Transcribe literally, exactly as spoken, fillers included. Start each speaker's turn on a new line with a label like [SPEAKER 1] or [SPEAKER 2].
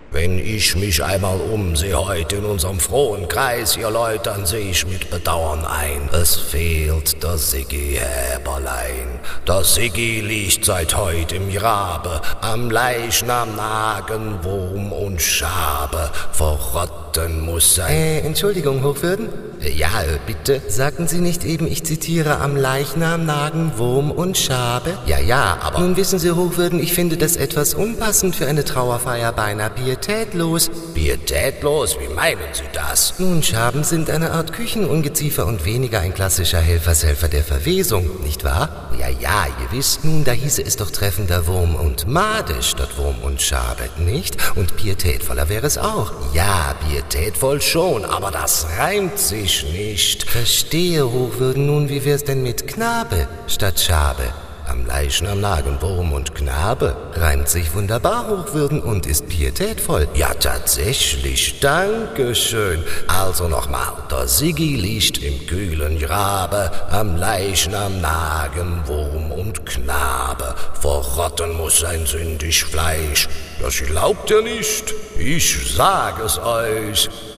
[SPEAKER 1] Wenn ich mich einmal umsehe heute in unserem frohen Kreis, ihr Leute, dann sehe ich mit Bedauern ein. Es fehlt der Siggi Häberlein. Der Siggi liegt seit heute im Grabe, am Leichnam nagen Wurm und Schabe. Verrotten muss sein.
[SPEAKER 2] Äh, Entschuldigung, Hochwürden?
[SPEAKER 1] Ja, bitte?
[SPEAKER 2] Sagten Sie nicht eben, ich zitiere, am Leichnam nagen Wurm und Schabe?
[SPEAKER 1] Ja, ja, aber...
[SPEAKER 2] Nun wissen Sie, Hochwürden, ich finde das etwas unpassend für eine Trauerfeier, beinahe pietätlos.
[SPEAKER 1] Pietätlos? Wie meinen Sie das?
[SPEAKER 2] Nun, Schaben sind eine Art Küchenungeziefer und weniger ein klassischer Helfershelfer der Verwesung, nicht wahr?
[SPEAKER 1] Ja, ja, gewiss.
[SPEAKER 2] Nun, da hieße es doch treffender Wurm und Made statt Wurm und Schabe, nicht? Und pietätvoller wäre es auch.
[SPEAKER 1] Ja, pietätvoll schon, aber das reimt sich nicht.
[SPEAKER 2] Verstehe, Hochwürden. Nun, wie wär's denn mit Knabe statt Schabe?
[SPEAKER 1] Am Leichnam nagen Wurm und Knabe.
[SPEAKER 2] Reimt sich wunderbar, Hochwürden, und ist pietätvoll.
[SPEAKER 1] Ja, tatsächlich. Dankeschön. Also nochmal. Der Siggi liegt im kühlen Grabe, am Leichnam nagen Wurm und Knabe. Verrotten muss sein sündig Fleisch. Das glaubt ihr nicht? Ich sag es euch.